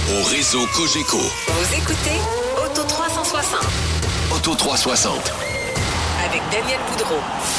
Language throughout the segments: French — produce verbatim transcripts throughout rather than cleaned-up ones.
au réseau Cogeco. Vous écoutez Auto trois cent soixante. Auto trois cent soixante. Avec Daniel Boudreau.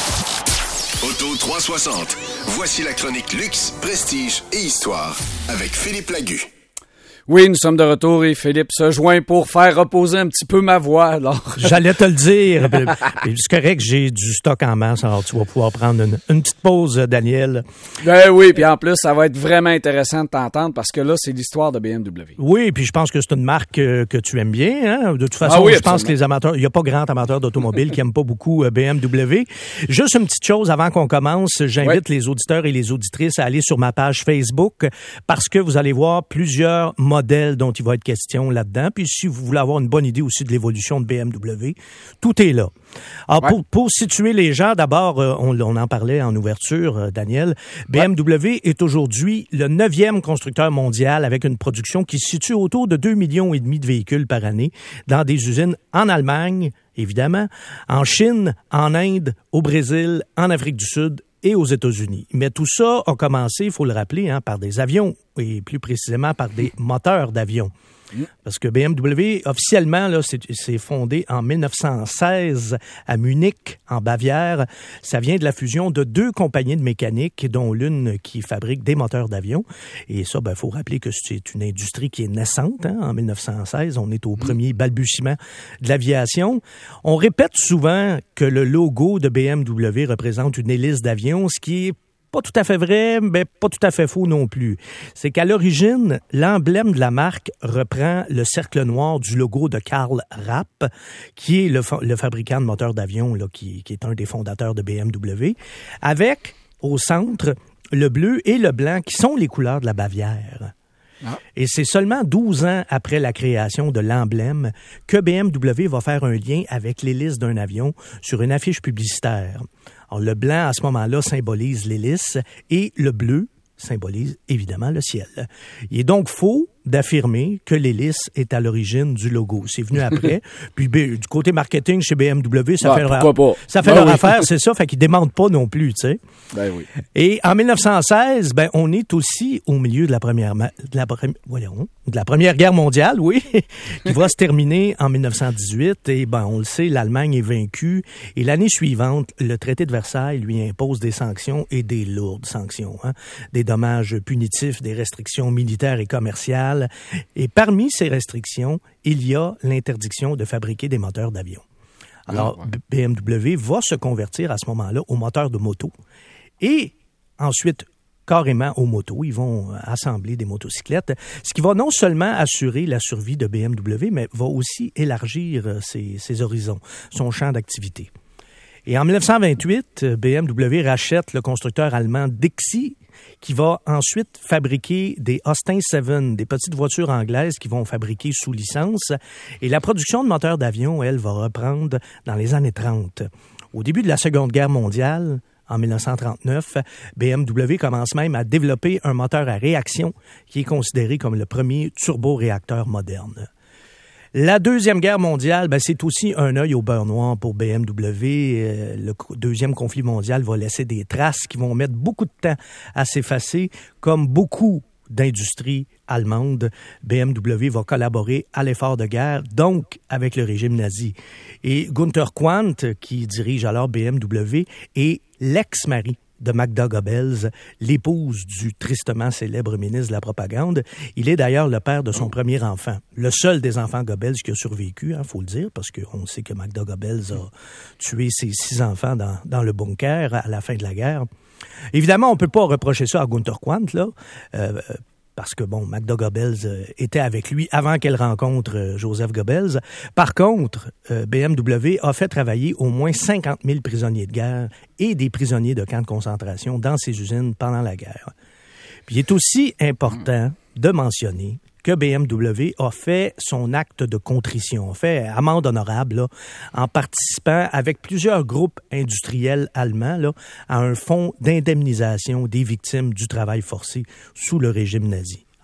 Auto trois cent soixante. Voici la chronique Luxe, Prestige et Histoire avec Philippe Lagu. Oui, nous sommes de retour et Philippe se joint pour faire reposer un petit peu ma voix. Alors. J'allais te le dire. C'est correct, j'ai du stock en masse, alors tu vas pouvoir prendre une, une petite pause, Daniel. Ben oui, puis en plus, ça va être vraiment intéressant de t'entendre parce que là, c'est l'histoire de B M W. Oui, puis je pense que c'est une marque euh, que tu aimes bien. Hein? De toute façon, ah oui, je pense que les amateurs, il n'y a pas grand amateur d'automobile qui n'aime pas beaucoup euh, B M W. Juste une petite chose avant qu'on commence, j'invite ouais. les auditeurs et les auditrices à aller sur ma page Facebook parce que vous allez voir plusieurs modèles dont il va être question là-dedans. Puis si vous voulez avoir une bonne idée aussi de l'évolution de B M W, tout est là. Alors, ouais. pour, pour situer les gens, d'abord, euh, on, on en parlait en ouverture, euh, Daniel, B M W ouais. est aujourd'hui le neuvième constructeur mondial avec une production qui se situe autour de deux millions et demi de véhicules par année dans des usines en Allemagne, évidemment, en Chine, en Inde, au Brésil, en Afrique du Sud et aux États-Unis. Mais tout ça a commencé, il faut le rappeler, hein, par des avions et plus précisément par des moteurs d'avions. Parce que B M W, officiellement, là, c'est, c'est fondé en dix-neuf cent seize à Munich, en Bavière. Ça vient de la fusion de deux compagnies de mécanique, dont l'une qui fabrique des moteurs d'avion. Et ça, ben, faut rappeler que c'est une industrie qui est naissante, hein, en dix-neuf cent seize. On est au premier balbutiement de l'aviation. On répète souvent que le logo de B M W représente une hélice d'avion, ce qui est pas tout à fait vrai, mais pas tout à fait faux non plus. C'est qu'à l'origine, l'emblème de la marque reprend le cercle noir du logo de Karl Rapp, qui est le, fa- le fabricant de moteurs d'avion, là, qui, qui est un des fondateurs de B M W, avec, au centre, le bleu et le blanc, qui sont les couleurs de la Bavière. Ah. Et c'est seulement douze ans après la création de l'emblème que B M W va faire un lien avec l'hélice d'un avion sur une affiche publicitaire. Alors, le blanc, à ce moment-là, symbolise l'hélice et le bleu symbolise évidemment le ciel. Il est donc faux d'affirmer que l'hélice est à l'origine du logo. C'est venu après. Puis b- du côté marketing chez B M W, ça ah, fait leur, pas? ça fait ben leur oui. affaire, c'est ça, fait qu'ils démentent pas non plus, tu sais. Ben oui. Et en dix-neuf cent seize, ben on est aussi au milieu de la première de la, voyons, de la première guerre mondiale, oui, qui va se terminer en dix-neuf cent dix-huit et ben on le sait, l'Allemagne est vaincue et l'année suivante, le traité de Versailles lui impose des sanctions et des lourdes sanctions, hein, des dommages punitifs, des restrictions militaires et commerciales. Et parmi ces restrictions, il y a l'interdiction de fabriquer des moteurs d'avion. Alors, oh, ouais. B M W va se convertir à ce moment-là aux moteurs de moto et ensuite carrément aux motos. Ils vont assembler des motocyclettes, ce qui va non seulement assurer la survie de B M W, mais va aussi élargir ses, ses horizons, son champ d'activité. Et en dix-neuf cent vingt-huit, B M W rachète le constructeur allemand Dixi, qui va ensuite fabriquer des Austin sept, des petites voitures anglaises qui vont fabriquer sous licence. Et la production de moteurs d'avion, elle, va reprendre dans les années trente. Au début de la Seconde Guerre mondiale, en dix-neuf cent trente-neuf, B M W commence même à développer un moteur à réaction qui est considéré comme le premier turboréacteur moderne. La Deuxième Guerre mondiale, ben, c'est aussi un œil au beurre noir pour B M W. Euh, le deuxième conflit mondial va laisser des traces qui vont mettre beaucoup de temps à s'effacer. Comme beaucoup d'industries allemandes, B M W va collaborer à l'effort de guerre, donc avec le régime nazi. Et Günther Quandt, qui dirige alors B M W, est l'ex-mari de Magda Goebbels, l'épouse du tristement célèbre ministre de la Propagande. Il est d'ailleurs le père de son premier enfant, le seul des enfants Goebbels qui a survécu, il hein, faut le dire, parce qu'on sait que Magda Goebbels a tué ses six enfants dans, dans le bunker à la fin de la guerre. Évidemment, on ne peut pas reprocher ça à Günther Quandt, là, euh, parce que, bon, Magda Goebbels euh, était avec lui avant qu'elle rencontre euh, Joseph Goebbels. Par contre, euh, B M W a fait travailler au moins cinquante mille prisonniers de guerre et des prisonniers de camps de concentration dans ses usines pendant la guerre. Puis il est aussi important de mentionner que B M W a fait son acte de contrition, a fait amende honorable là, en participant avec plusieurs groupes industriels allemands là, à un fonds d'indemnisation des victimes du travail forcé sous le régime nazi.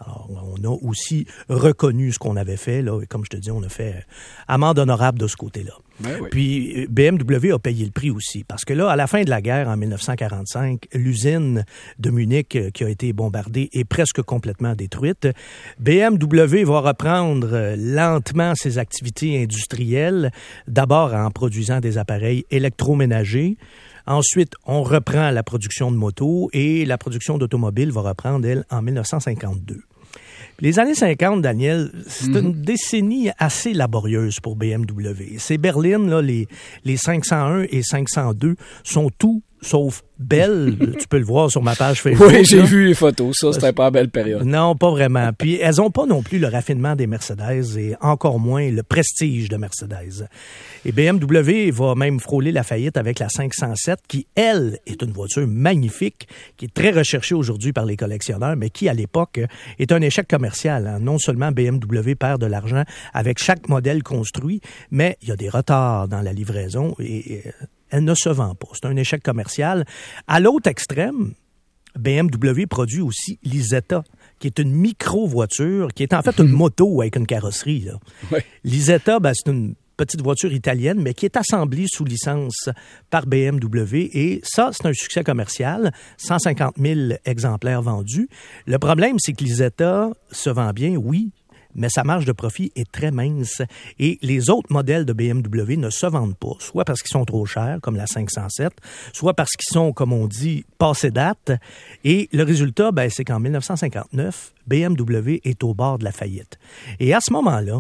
Alors, on a aussi reconnu ce qu'on avait fait, là, et comme je te dis, on a fait amende honorable de ce côté-là. Ben oui. Puis, B M W a payé le prix aussi, parce que là, à la fin de la guerre, en dix-neuf cent quarante-cinq, l'usine de Munich qui a été bombardée est presque complètement détruite. B M W va reprendre lentement ses activités industrielles, d'abord en produisant des appareils électroménagers. Ensuite, on reprend la production de motos et la production d'automobiles va reprendre, elle, en dix-neuf cent cinquante-deux. Les années cinquante, Daniel, c'est mm-hmm. une décennie assez laborieuse pour B M W. Ces berlines, là, les, les cinq cent un et cinq cent deux sont tout sauf belles. Tu peux le voir sur ma page Facebook. Oui, j'ai là. vu les photos. Ça, c'était pas une belle période. Non, pas vraiment. Puis, elles n'ont pas non plus le raffinement des Mercedes et encore moins le prestige de Mercedes. Et B M W va même frôler la faillite avec la cinq cent sept, qui, elle, est une voiture magnifique, qui est très recherchée aujourd'hui par les collectionneurs, mais qui, à l'époque, est un échec commercial. Hein. Non seulement B M W perd de l'argent avec chaque modèle construit, mais il y a des retards dans la livraison et... et elle ne se vend pas. C'est un échec commercial. À l'autre extrême, B M W produit aussi l'Isetta, qui est une micro-voiture, qui est en fait une moto avec une carrosserie. Là. Oui. L'Isetta, ben, c'est une petite voiture italienne, mais qui est assemblée sous licence par B M W. Et ça, c'est un succès commercial. cent cinquante mille exemplaires vendus. Le problème, c'est que l'Isetta se vend bien, oui, mais sa marge de profit est très mince et les autres modèles de B M W ne se vendent pas, soit parce qu'ils sont trop chers, comme la cinq cent sept, soit parce qu'ils sont, comme on dit, passés date. Et le résultat, ben, c'est qu'en dix-neuf cent cinquante-neuf, B M W est au bord de la faillite. Et à ce moment-là,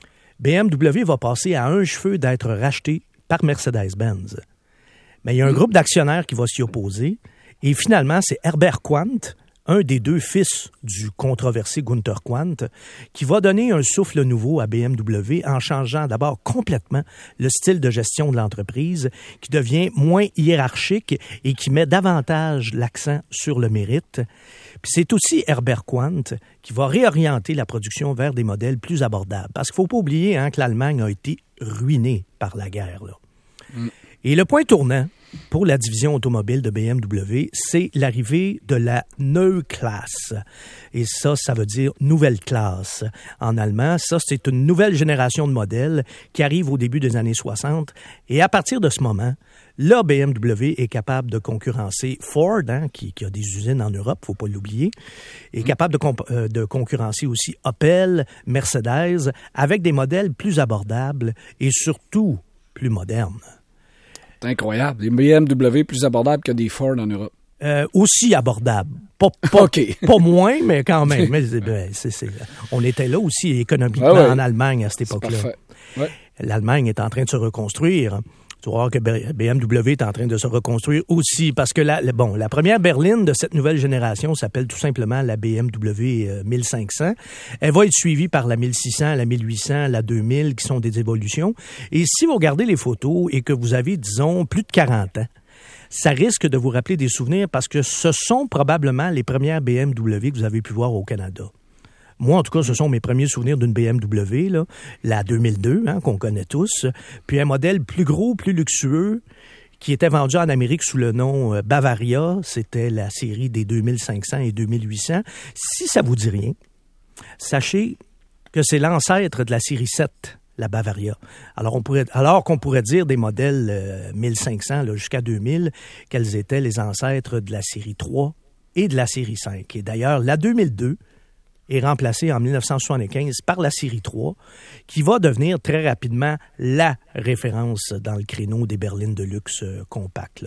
B M W va passer à un cheveu d'être racheté par Mercedes-Benz. Mais il y a un groupe d'actionnaires qui va s'y opposer et finalement, c'est Herbert Quandt, un des deux fils du controversé Gunther Quandt, qui va donner un souffle nouveau à B M W en changeant d'abord complètement le style de gestion de l'entreprise, qui devient moins hiérarchique et qui met davantage l'accent sur le mérite. Puis c'est aussi Herbert Quandt qui va réorienter la production vers des modèles plus abordables. Parce qu'il ne faut pas oublier hein, que l'Allemagne a été ruinée par la guerre. Là. Mm. Et le point tournant pour la division automobile de B M W, c'est l'arrivée de la Neue Klasse. Et ça, ça veut dire nouvelle classe en allemand. Ça, c'est une nouvelle génération de modèles qui arrive au début des années soixante. Et à partir de ce moment, là, B M W est capable de concurrencer Ford, hein, qui, qui a des usines en Europe, faut pas l'oublier, est capable de, comp- euh, de concurrencer aussi Opel, Mercedes, avec des modèles plus abordables et surtout plus modernes. C'est incroyable. Les B M W plus abordables que des Ford en Europe. Euh, aussi abordable. Pas, pas, okay. pas moins, mais quand même. Mais, ben, c'est, c'est, on était là aussi économiquement ah ouais. en Allemagne à cette époque-là. C'est parfait. Ouais. L'Allemagne est en train de se reconstruire. Tu vas voir que B M W est en train de se reconstruire aussi parce que la, bon, la première berline de cette nouvelle génération s'appelle tout simplement la B M W mille cinq cents. Elle va être suivie par la mille six cents, la mille huit cents, la deux mille qui sont des évolutions. Et si vous regardez les photos et que vous avez, disons, plus de quarante ans, ça risque de vous rappeler des souvenirs parce que ce sont probablement les premières B M W que vous avez pu voir au Canada. Moi, en tout cas, ce sont mes premiers souvenirs d'une B M W, là, la deux mille deux, hein, qu'on connaît tous, puis un modèle plus gros, plus luxueux, qui était vendu en Amérique sous le nom euh, Bavaria. C'était la série des deux mille cinq cents et deux mille huit cents. Si ça vous dit rien, sachez que c'est l'ancêtre de la série sept, la Bavaria. Alors, on pourrait, alors qu'on pourrait dire des modèles euh, mille cinq cents là, jusqu'à deux mille, quels étaient les ancêtres de la série trois et de la série cinq. Et d'ailleurs, la deux mille deux est remplacée en dix-neuf cent soixante-quinze par la série trois, qui va devenir très rapidement la référence dans le créneau des berlines de luxe euh, compactes. Là.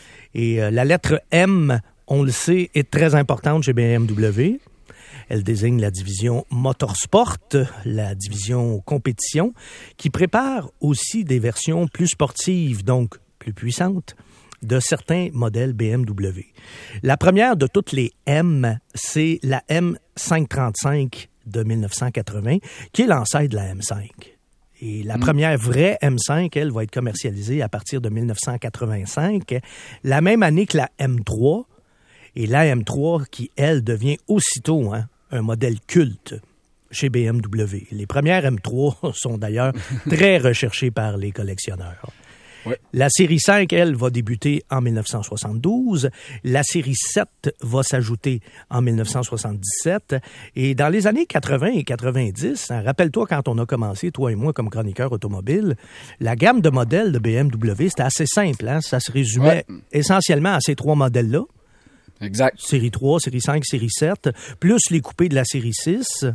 Et euh, la lettre M, on le sait, est très importante chez B M W. Elle désigne la division Motorsport, la division compétition, qui prépare aussi des versions plus sportives, donc plus puissantes, de certains modèles B M W. La première de toutes les M, c'est la M cinq cent trente-cinq de dix-neuf cent quatre-vingts, qui est l'ancêtre de la M cinq. Et la mmh. première vraie M cinq, elle, va être commercialisée à partir de dix-neuf cent quatre-vingt-cinq, la même année que la M trois, et la M trois qui, elle, devient aussitôt hein, un modèle culte chez B M W. Les premières M trois sont d'ailleurs très recherchées par les collectionneurs. Ouais. La série cinq, elle, va débuter en dix-neuf cent soixante-douze. La série sept va s'ajouter en dix-neuf cent soixante-dix-sept. Et dans les années quatre-vingts et quatre-vingt-dix, hein, rappelle-toi quand on a commencé, toi et moi, comme chroniqueurs automobiles, la gamme de modèles de B M W, c'était assez simple. Hein? Ça se résumait ouais. essentiellement à ces trois modèles-là. Exact. Série trois, série cinq, série sept, plus les coupés de la série six.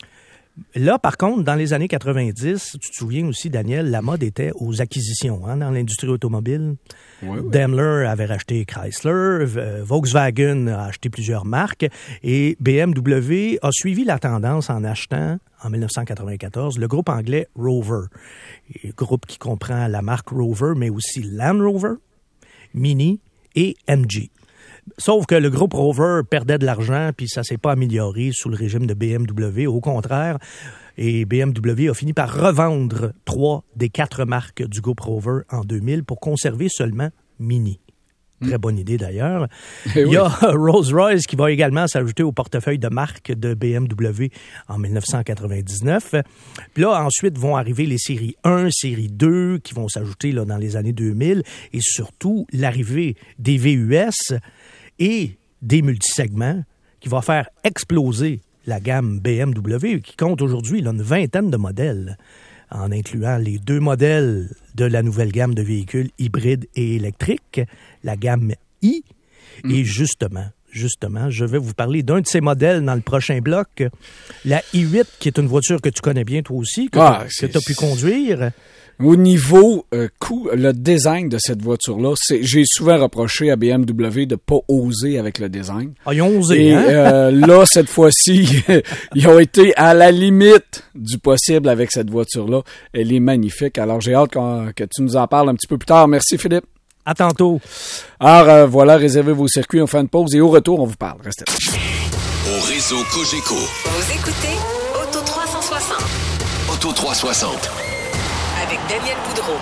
Là, par contre, dans les années quatre-vingt-dix, tu te souviens aussi, Daniel, la mode était aux acquisitions hein, dans l'industrie automobile. Oui, oui. Daimler avait racheté Chrysler, Volkswagen a acheté plusieurs marques et B M W a suivi la tendance en achetant, en dix-neuf cent quatre-vingt-quatorze, le groupe anglais Rover. Le groupe qui comprend la marque Rover, mais aussi Land Rover, Mini et M G. Sauf que le groupe Rover perdait de l'argent, puis ça s'est pas amélioré sous le régime de B M W. Au contraire, et B M W a fini par revendre trois des quatre marques du groupe Rover en deux mille pour conserver seulement Mini. Très bonne idée d'ailleurs. Et Il y a oui. Rolls-Royce qui va également s'ajouter au portefeuille de marque de B M W en dix-neuf cent quatre-vingt-dix-neuf. Puis là, ensuite vont arriver les séries un, série deux qui vont s'ajouter là, dans les années deux mille et surtout l'arrivée des V U S et des multisegments qui va faire exploser la gamme B M W qui compte aujourd'hui là, une vingtaine de modèles en incluant les deux modèles de la nouvelle gamme de véhicules hybrides et électriques, la gamme I. Mmh. Et justement, justement, je vais vous parler d'un de ces modèles dans le prochain bloc, la I huit, qui est une voiture que tu connais bien toi aussi, que ah, tu as pu conduire. Au niveau euh, coût, le design de cette voiture-là, c'est, j'ai souvent reproché à B M W de pas oser avec le design. Ah, ils ont osé, Et hein? euh, là, cette fois-ci, ils ont été à la limite du possible avec cette voiture-là. Elle est magnifique. Alors, j'ai hâte que tu nous en parles un petit peu plus tard. Merci, Philippe. À tantôt. Alors, euh, voilà, réservez vos circuits, on fait une pause et au retour, on vous parle. Restez là. Au réseau Cogeco. Vous écoutez Auto trois cent soixante. Auto trois cent soixante. Avec Daniel Boudreau.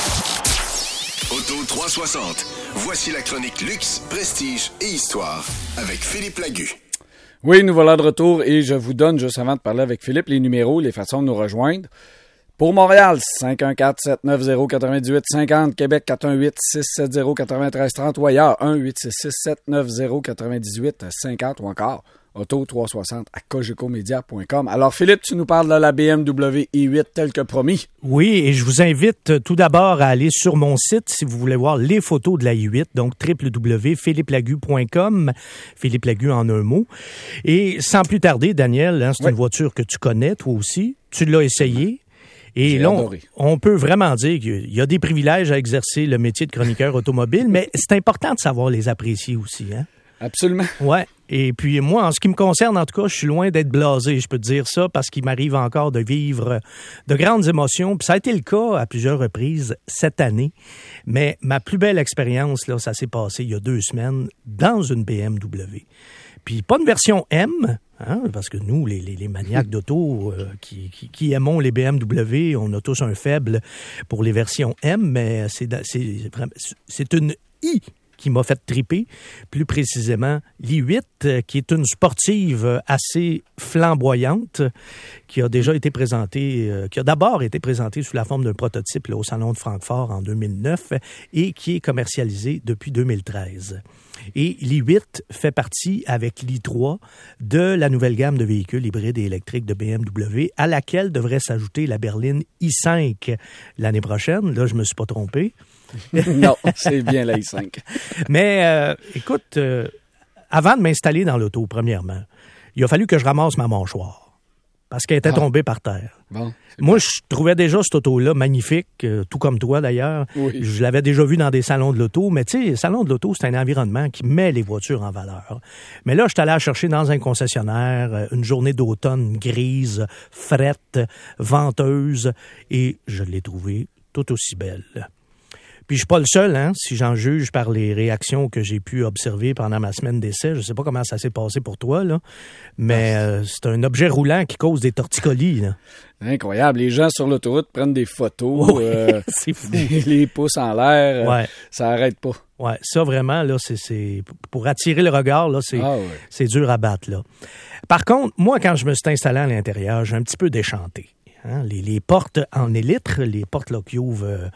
Auto trois cent soixante. Voici la chronique luxe, prestige et histoire avec Philippe Lagu. Oui, nous voilà de retour et je vous donne, juste avant de parler avec Philippe, les numéros, les façons de nous rejoindre. Pour Montréal, cinq un quatre, sept neuf zéro, huit huit cinq zéro. Québec, quatre un huit, six sept zéro, neuf trois trois zéro. Ou ailleurs, un huit six six, sept neuf zéro, neuf huit cinq zéro ou encore Auto trois cent soixante à cogeco media point com. Alors, Philippe, tu nous parles de la B M W i huit tel que promis. Oui, et je vous invite tout d'abord à aller sur mon site si vous voulez voir les photos de la i huit, donc w w w point philippe lagu point com, Philippe Lagu en un mot. Et sans plus tarder, Daniel, hein, c'est oui. une voiture que tu connais, toi aussi. Tu l'as essayé. Et J'ai là, on, adoré. on peut vraiment dire qu'il y a des privilèges à exercer le métier de chroniqueur automobile, mais c'est important de savoir les apprécier aussi, hein? Absolument. Ouais. Et puis moi, en ce qui me concerne, en tout cas, je suis loin d'être blasé, je peux te dire ça, parce qu'il m'arrive encore de vivre de grandes émotions. Puis ça a été le cas à plusieurs reprises cette année. Mais ma plus belle expérience, là, ça s'est passé il y a deux semaines dans une B M W. Puis pas une version M, hein, parce que nous, les, les, les maniaques d'auto euh, qui, qui, qui aimons les B M W, on a tous un faible pour les versions M, mais c'est, c'est, c'est une I qui m'a fait triper, plus précisément l'i huit, qui est une sportive assez flamboyante, qui a déjà été présentée, euh, qui a d'abord été présentée sous la forme d'un prototype là, au Salon de Francfort en deux mille neuf et qui est commercialisée depuis deux mille treize. Et l'i huit fait partie avec l'i trois de la nouvelle gamme de véhicules hybrides et électriques de B M W, à laquelle devrait s'ajouter la berline i cinq l'année prochaine. Là, je me suis pas trompé. Non, c'est bien la i cinq. Mais euh, écoute, euh, avant de m'installer dans l'auto, premièrement, il a fallu que je ramasse ma mâchoire parce qu'elle était ah. tombée par terre. Bon, Moi, je trouvais déjà cette auto-là magnifique, euh, tout comme toi d'ailleurs. Oui. Je l'avais déjà vu dans des salons de l'auto, mais tu sais, les salons de l'auto, c'est un environnement qui met les voitures en valeur. Mais là, je suis allé la chercher dans un concessionnaire, une journée d'automne grise, frette, venteuse, et je l'ai trouvée tout aussi belle. Puis je suis pas le seul, hein, si j'en juge par les réactions que j'ai pu observer pendant ma semaine d'essai. Je sais pas comment ça s'est passé pour toi, là, mais euh, c'est un objet roulant qui cause des torticolis, là. Incroyable. Les gens sur l'autoroute prennent des photos. Oui, euh, c'est fou. Les pouces en l'air. Ouais. Euh, ça arrête pas. Ouais, ça vraiment, là, c'est, c'est pour attirer le regard, là, c'est, ah ouais. c'est dur à battre, là. Par contre, moi, quand je me suis installé à l'intérieur, j'ai un petit peu déchanté. Hein? Les, les portes en élytre, les portes là, qui ouvrent... Euh,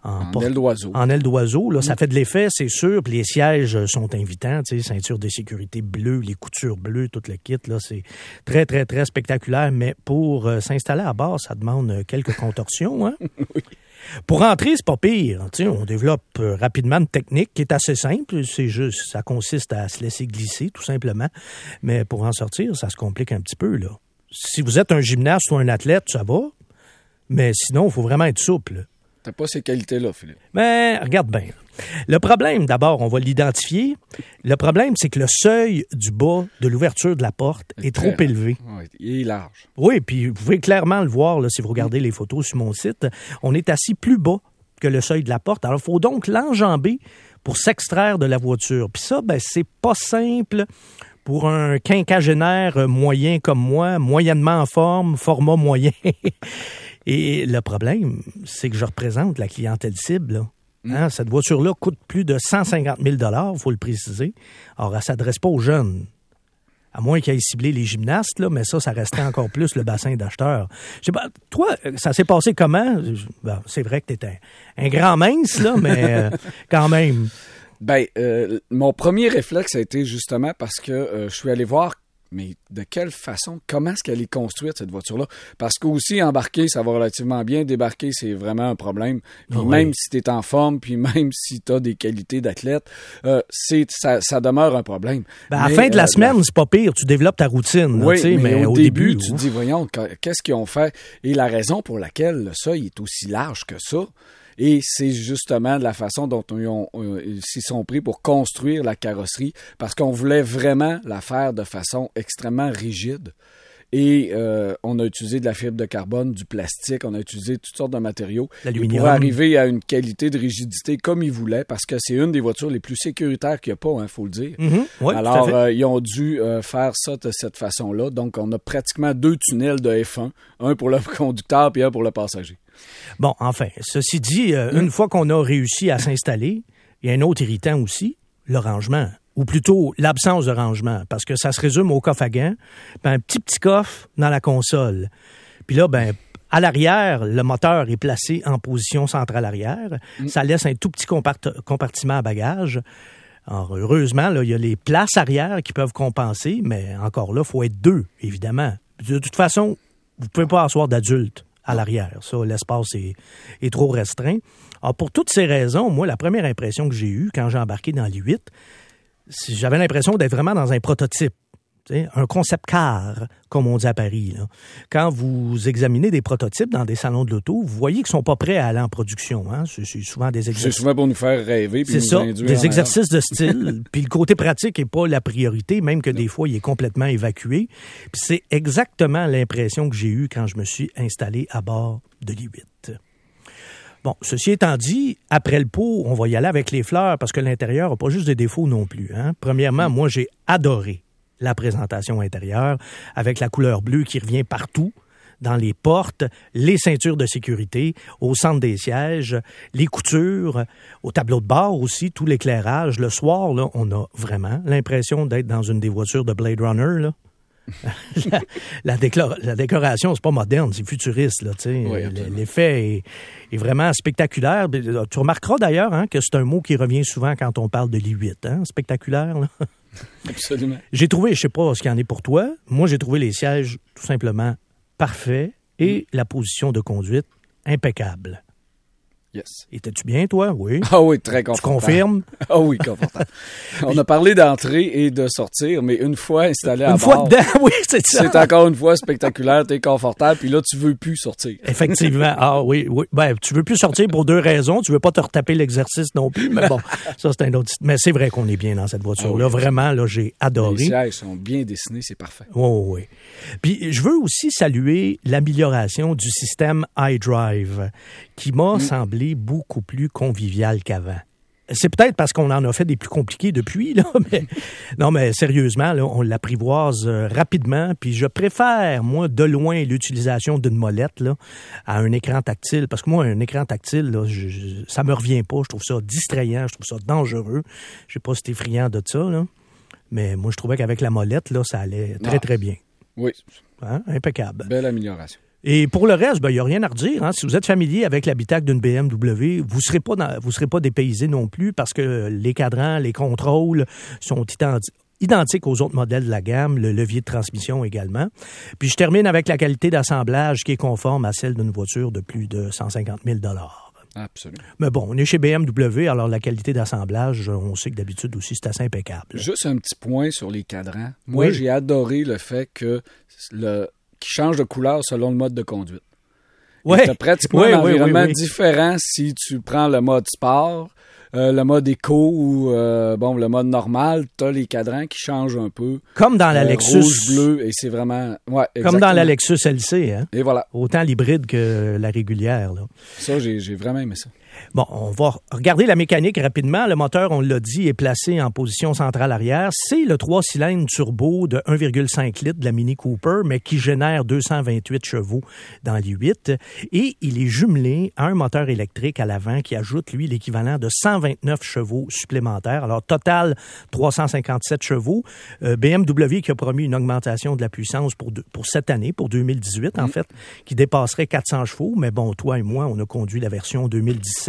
En, en port- aile d'oiseau. En aile d'oiseau, là, Mm. ça fait de l'effet, c'est sûr. Puis les sièges sont invitants, tu sais, ceinture de sécurité bleue, les coutures bleues, tout le kit, là, c'est très, très, très spectaculaire. Mais pour euh, s'installer à bord, ça demande quelques contorsions, hein? Oui. Pour rentrer, c'est pas pire. Tu sais, on développe euh, rapidement une technique qui est assez simple. C'est juste, ça consiste à se laisser glisser, tout simplement. Mais pour en sortir, ça se complique un petit peu, là. Si vous êtes un gymnaste ou un athlète, ça va. Mais sinon, il faut vraiment être souple. T'as pas ces qualités-là, Philippe. Mais regarde bien. Le problème, d'abord, on va l'identifier. Le problème, c'est que le seuil du bas de l'ouverture de la porte est trop Très- élevé. Oui, il est large. Oui, puis vous pouvez clairement le voir là, si vous regardez les photos sur mon site. On est assis plus bas que le seuil de la porte. Alors, il faut donc l'enjamber pour s'extraire de la voiture. Puis ça, ben, c'est pas simple pour un quinquagénaire moyen comme moi, moyennement en forme, format moyen. Et le problème, c'est que je représente la clientèle cible, là. Hein, cette voiture-là coûte plus de cent cinquante mille dollars, il faut le préciser. Alors, elle ne s'adresse pas aux jeunes. À moins qu'il aille cibler les gymnastes, là, mais ça, ça restait encore plus le bassin d'acheteurs. Je sais pas, toi, ça s'est passé comment? Ben, c'est vrai que tu es un, un grand mince, là, mais euh, quand même. Ben, euh, mon premier réflexe a été justement parce que euh, je suis allé voir, mais de quelle façon, comment est-ce qu'elle est construite, cette voiture-là? Parce qu'aussi, embarquer, ça va relativement bien. Débarquer, c'est vraiment un problème. Puis Oui. même si tu es en forme, puis même si tu as des qualités d'athlète, euh, c'est, ça, ça demeure un problème. Ben, à la Mais, fin de la euh, semaine, c'est pas pire. Tu développes ta routine. Là, Oui, tu sais, mais, mais au, au début, début, tu te ouf. dis, voyons, qu'est-ce qu'ils ont fait? Et la raison pour laquelle le seuil est aussi large que ça, et c'est justement de la façon dont ils, ont, ils s'y sont pris pour construire la carrosserie, parce qu'on voulait vraiment la faire de façon extrêmement rigide. Et euh, on a utilisé de la fibre de carbone, du plastique, on a utilisé toutes sortes de matériaux. L'aluminium. Pour arriver à une qualité de rigidité comme ils voulaient, parce que c'est une des voitures les plus sécuritaires qu'il n'y a pas, il faut le dire. Mm-hmm. Oui, tout à Alors, fait. euh, ils ont dû euh, faire ça de cette façon-là. Donc, on a pratiquement deux tunnels de F un, un pour le conducteur et un pour le passager. Bon, enfin, ceci dit, euh, Mm. une fois qu'on a réussi à s'installer, il y a un autre irritant aussi, le rangement. Ou plutôt l'absence de rangement, parce que ça se résume au coffre à gants, puis un petit petit coffre dans la console. Puis là, ben, à l'arrière, le moteur est placé en position centrale arrière. Mm. Ça laisse un tout petit compart- compartiment à bagages. Alors, heureusement, là, il y a les places arrière qui peuvent compenser, mais encore là, il faut être deux, évidemment. De toute façon, vous ne pouvez pas asseoir d'adultes à l'arrière. Ça, l'espace est, est trop restreint. Alors, pour toutes ces raisons, moi, la première impression que j'ai eue quand j'ai embarqué dans l'I huit, c'est- j'avais l'impression d'être vraiment dans un prototype. Tu sais, un concept car, comme on dit à Paris. Là. Quand vous examinez des prototypes dans des salons de l'auto, vous voyez qu'ils sont pas prêts à aller en production. Hein? C'est, c'est souvent des C'est exercices. souvent pour nous faire rêver. Puis C'est nous ça, induire en des erreur. exercices de style. Puis le côté pratique n'est pas la priorité, même que des fois, il est complètement évacué. Puis c'est exactement l'impression que j'ai eue quand je me suis installé à bord de l'I huit. Bon, ceci étant dit, après le pot, on va y aller avec les fleurs parce que l'intérieur n'a pas juste des défauts non plus. Hein. Premièrement, moi, j'ai adoré la présentation intérieure avec la couleur bleue qui revient partout, dans les portes, les ceintures de sécurité, au centre des sièges, les coutures, au tableau de bord aussi, tout l'éclairage. Le soir, là, on a vraiment l'impression d'être dans une des voitures de Blade Runner, là. la, la, décor- la décoration, c'est pas moderne, c'est futuriste, là, tu sais. Oui, L- absolument. L'effet est, est vraiment spectaculaire. Tu remarqueras d'ailleurs hein, que c'est un mot qui revient souvent quand on parle de l'I huit, hein, spectaculaire, là. Absolument. J'ai trouvé, je sais pas ce qu'il y en est pour toi, moi j'ai trouvé les sièges tout simplement parfaits et la position de conduite impeccable. Yes. Étais-tu bien, toi? Oui. Ah oui, très Tu confortable. confirmes? Ah oui, confortable. On a parlé d'entrer et de sortir, mais une fois installé à Une fois bord, dedans, oui, c'est ça. c'est encore une fois spectaculaire, t'es confortable, puis là, tu veux plus sortir. Effectivement. Ah oui, oui. Ben, tu veux plus sortir pour deux raisons. Tu veux pas te retaper l'exercice non plus, mais bon, ça c'est un autre. Mais c'est vrai qu'on est bien dans cette voiture-là. Ah oui. Vraiment, là, j'ai adoré. Les sièges sont bien dessinés, c'est parfait. Oui, oui, oui. Puis je veux aussi saluer l'amélioration du système iDrive, qui m'a semblé beaucoup plus convivial qu'avant. C'est peut-être parce qu'on en a fait des plus compliqués depuis, là, mais non, mais sérieusement, là, on l'apprivoise euh, rapidement. Puis je préfère, moi, de loin, l'utilisation d'une molette là, à un écran tactile. Parce que moi, un écran tactile, là, je, je- ça me revient pas. Je trouve ça distrayant, je trouve ça dangereux. Je sais pas si t'es friand de ça, là. Mais moi, je trouvais qu'avec la molette, là, ça allait très, Ah. très bien. Oui, Hein? Impeccable. belle amélioration. Et pour le reste, ben, il n'y a rien à redire. Hein. Si vous êtes familier avec l'habitacle d'une B M W, vous ne serez pas dans, vous serez pas dépaysé non plus parce que les cadrans, les contrôles sont identi- identiques aux autres modèles de la gamme, le levier de transmission également. Puis je termine avec la qualité d'assemblage qui est conforme à celle d'une voiture de plus de cent cinquante mille dollars. Absolument. Mais bon, on est chez B M W, alors la qualité d'assemblage, on sait que d'habitude aussi, c'est assez impeccable. Juste un petit point sur les cadrans. Moi, Oui. j'ai adoré le fait que le qui change de couleur selon le mode de conduite. Ouais. Tu as pratiquement Oui, un oui, environnement oui, oui. différent si tu prends le mode sport, euh, le mode éco ou euh, bon le mode normal. Tu as les cadrans qui changent un peu. Comme dans la Euh, Lexus. Rouge, bleu, et c'est vraiment... Ouais, Comme exactement. dans la Lexus L C, hein? Et voilà. Autant l'hybride que la régulière, là. Ça, j'ai, j'ai vraiment aimé ça. Bon, on va regarder la mécanique rapidement. Le moteur, on l'a dit, est placé en position centrale arrière. C'est le trois cylindres turbo de un virgule cinq litres de la Mini Cooper, mais qui génère deux cent vingt-huit chevaux dans l'I huit. Et il est jumelé à un moteur électrique à l'avant qui ajoute, lui, l'équivalent de cent vingt-neuf chevaux supplémentaires. Alors, total, trois cent cinquante-sept chevaux. Euh, B M W qui a promis une augmentation de la puissance pour, deux, pour cette année, pour deux mille dix-huit, en Mm. fait, qui dépasserait quatre cents chevaux. Mais bon, toi et moi, on a conduit la version deux mille dix-sept.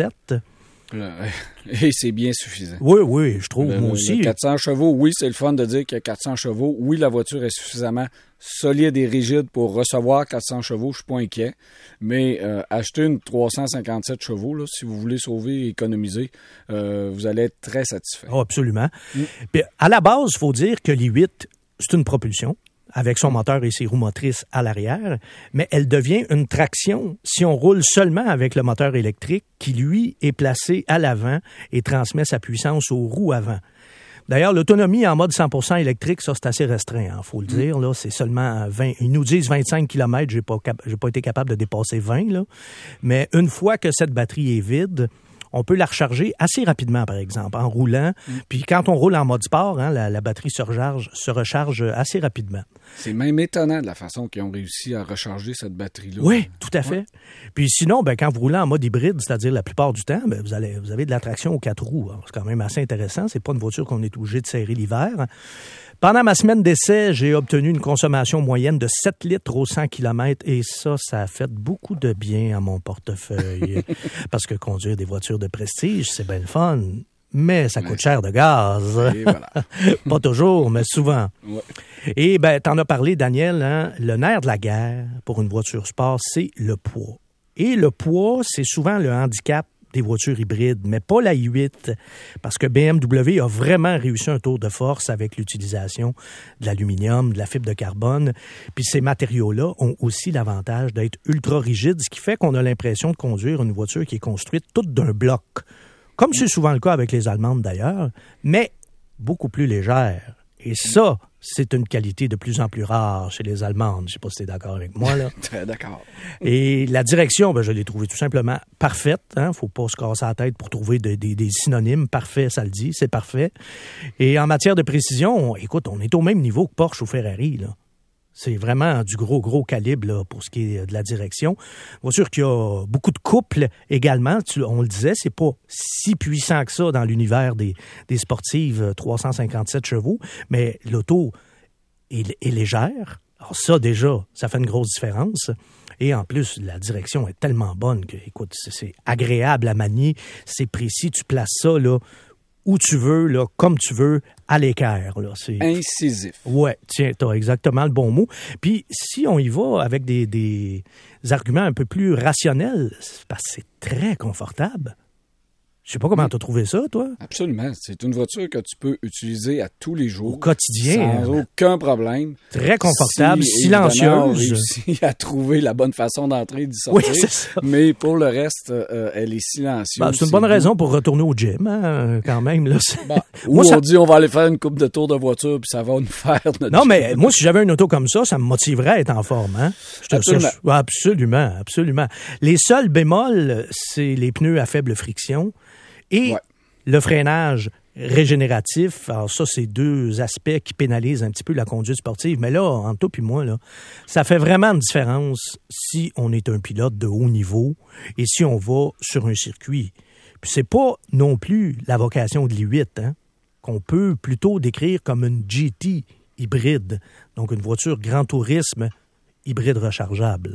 Là, et c'est bien suffisant. Oui, oui, je trouve, Le- moi le aussi. quatre cents chevaux, oui, c'est le fun de dire qu'il y a quatre cents chevaux. Oui, la voiture est suffisamment solide et rigide pour recevoir quatre cents chevaux, je suis pas inquiet. Mais euh, acheter une trois cent cinquante-sept chevaux, là, si vous voulez sauver et économiser, euh, vous allez être très satisfait. Oh, absolument. Mm. Puis, à la base, il faut dire que l'I huit, c'est une propulsion avec son moteur et ses roues motrices à l'arrière, mais elle devient une traction si on roule seulement avec le moteur électrique qui, lui, est placé à l'avant et transmet sa puissance aux roues avant. D'ailleurs, l'autonomie en mode cent pour cent électrique, ça, c'est assez restreint, il hein, faut le dire. Là, c'est seulement vingt. Ils nous disent vingt-cinq kilomètres, j'ai pas, cap- j'ai pas été capable de dépasser vingt. Là. Mais une fois que cette batterie est vide, on peut la recharger assez rapidement, par exemple, en roulant. Mm. Puis quand on roule en mode sport, hein, la, la batterie se recharge, se recharge assez rapidement. C'est même étonnant de la façon qu'ils ont réussi à recharger cette batterie-là. Oui, tout à fait. Ouais. Puis sinon, ben, quand vous roulez en mode hybride, c'est-à-dire la plupart du temps, ben, vous, allez, vous avez de la traction aux quatre roues. Alors, c'est quand même assez intéressant. C'est pas une voiture qu'on est obligé de serrer l'hiver. Pendant ma semaine d'essai, j'ai obtenu une consommation moyenne de sept litres au cent kilomètres et ça, ça a fait beaucoup de bien à mon portefeuille. Parce que conduire des voitures de prestige, c'est bien le fun, mais ça coûte ouais. cher de gaz. Et voilà. Pas toujours, mais souvent. Ouais. Et ben, t'en as parlé, Daniel, hein, le nerf de la guerre pour une voiture sport, c'est le poids. Et le poids, c'est souvent le handicap des voitures hybrides, mais pas la I huit, parce que B M W a vraiment réussi un tour de force avec l'utilisation de l'aluminium, de la fibre de carbone. Puis ces matériaux-là ont aussi l'avantage d'être ultra rigides, ce qui fait qu'on a l'impression de conduire une voiture qui est construite toute d'un bloc, comme c'est souvent le cas avec les Allemandes d'ailleurs, mais beaucoup plus légère. Et ça, c'est une qualité de plus en plus rare chez les Allemandes. Je ne sais pas si tu es d'accord avec moi, là. Très d'accord. Et la direction, ben, je l'ai trouvée tout simplement parfaite. Il hein? ne faut pas se casser la tête pour trouver de, de, des synonymes. Parfait, ça le dit, c'est parfait. Et en matière de précision, on, écoute, on est au même niveau que Porsche ou Ferrari, là. C'est vraiment du gros, gros calibre là, pour ce qui est de la direction. Voiture qui a beaucoup de couple également. Tu, on le disait, c'est pas si puissant que ça dans l'univers des, des sportives trois cent cinquante-sept chevaux, mais l'auto est, est légère. Alors ça, déjà, ça fait une grosse différence. Et en plus, la direction est tellement bonne que, écoute, c'est, c'est agréable à manier, c'est précis, tu places ça, là, où tu veux, là, comme tu veux, à l'équerre. Là. C'est... Incisif. Ouais, tiens, t'as exactement le bon mot. Puis, si on y va avec des, des arguments un peu plus rationnels, c'est parce que c'est très confortable. Je sais pas comment t'as trouvé ça, toi. Absolument. C'est une voiture que tu peux utiliser à tous les jours. Au quotidien. Sans aucun problème. Très confortable, si, silencieuse. On réussit à trouver la bonne façon d'entrer et d'y sortir. Oui, c'est ça. Mais pour le reste, euh, elle est silencieuse. Ben, c'est une bonne c'est raison pour retourner au gym, hein, quand même. Là. Bon, ou moi, on ça... dit on va aller faire une coupe de tour de voiture puis ça va nous faire notre Non, gym. mais moi, si j'avais une auto comme ça, ça me motiverait à être en forme. Hein? Je te absolument. Ça, absolument, absolument. Les seuls bémols, c'est les pneus à faible friction et... Ouais. Le freinage régénératif, alors ça, c'est deux aspects qui pénalisent un petit peu la conduite sportive. Mais là, entre toi et moi, là, ça fait vraiment une différence si on est un pilote de haut niveau et si on va sur un circuit. Puis c'est pas non plus la vocation de l'I huit, hein, qu'on peut plutôt décrire comme une G T hybride, donc une voiture grand tourisme hybride rechargeable.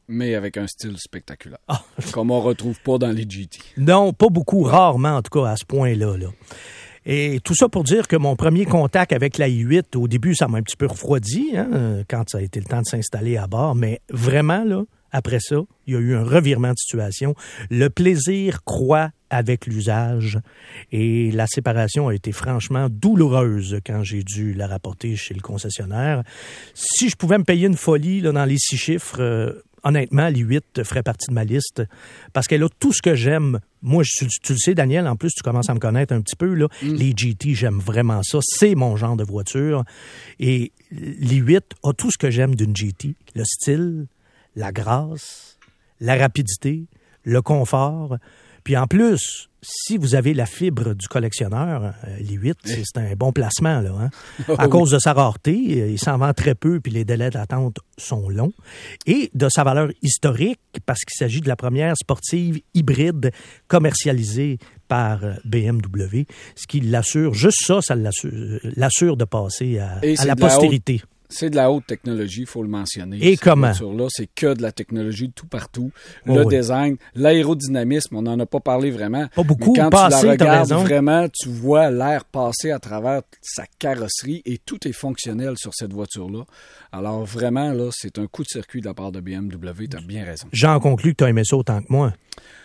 mais avec un style spectaculaire. Ah. Comme on retrouve pas dans les G T. Non, pas beaucoup, rarement en tout cas à ce point-là. Là. Et tout ça pour dire que mon premier contact avec la i huit, au début, ça m'a un petit peu refroidi hein, quand ça a été le temps de s'installer à bord. Mais vraiment, là, après ça, il y a eu un revirement de situation. Le plaisir croît avec l'usage et la séparation a été franchement douloureuse quand j'ai dû la rapporter chez le concessionnaire. Si je pouvais me payer une folie là, dans les six chiffres... Euh, honnêtement, l'I huit ferait partie de ma liste parce qu'elle a tout ce que j'aime. Moi, je, tu le sais, Daniel, en plus, tu commences à me connaître un petit peu. Là. Mm. Les G T, j'aime vraiment ça. C'est mon genre de voiture. Et l'I huit a tout ce que j'aime d'une G T. Le style, la grâce, la rapidité, le confort. Puis en plus, si vous avez la fibre du collectionneur, l'I huit, c'est, c'est un bon placement, là. Hein? Oh, à cause de sa rareté, il s'en vend très peu, puis les délais d'attente sont longs. Et de sa valeur historique, parce qu'il s'agit de la première sportive hybride commercialisée par B M W, ce qui l'assure, juste ça, ça l'assure, l'assure de passer à, à la postérité. C'est de la haute technologie, il faut le mentionner. Et comment? Là, c'est que de la technologie de tout partout. Oh, le oui. design, l'aérodynamisme, on n'en a pas parlé vraiment. Pas beaucoup, mais quand pas tu assez, la regardes raison. vraiment, tu vois l'air passer à travers sa carrosserie et tout est fonctionnel sur cette voiture-là. Alors vraiment, là, c'est un coup de circuit de la part de B M W, tu as bien raison. J'en conclus que tu as aimé ça autant que moi.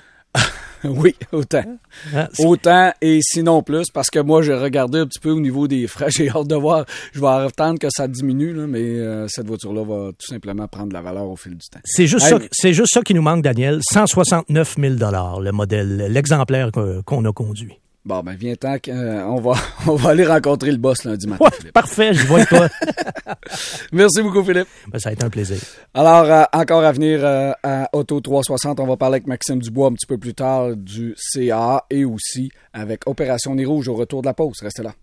Oui, autant. Ah, autant et sinon plus, parce que moi, j'ai regardé un petit peu au niveau des frais. J'ai hâte de voir. Je vais attendre que ça diminue, là, mais euh, cette voiture-là va tout simplement prendre de la valeur au fil du temps. C'est juste, hey, ça, mais... c'est juste ça qui nous manque, Daniel. cent soixante-neuf mille dollars, le modèle, l'exemplaire qu'on a conduit. Bon, ben, viens-t'en, euh, on va, on va aller rencontrer le boss lundi matin, ouais, Philippe. Parfait, je vois avec toi. Merci beaucoup, Philippe. Ben, ça a été un plaisir. Alors, euh, encore à venir euh, à Auto trois cent soixante, on va parler avec Maxime Dubois un petit peu plus tard du C A A et aussi avec Opération Nez Rouge au retour de la pause. Restez là.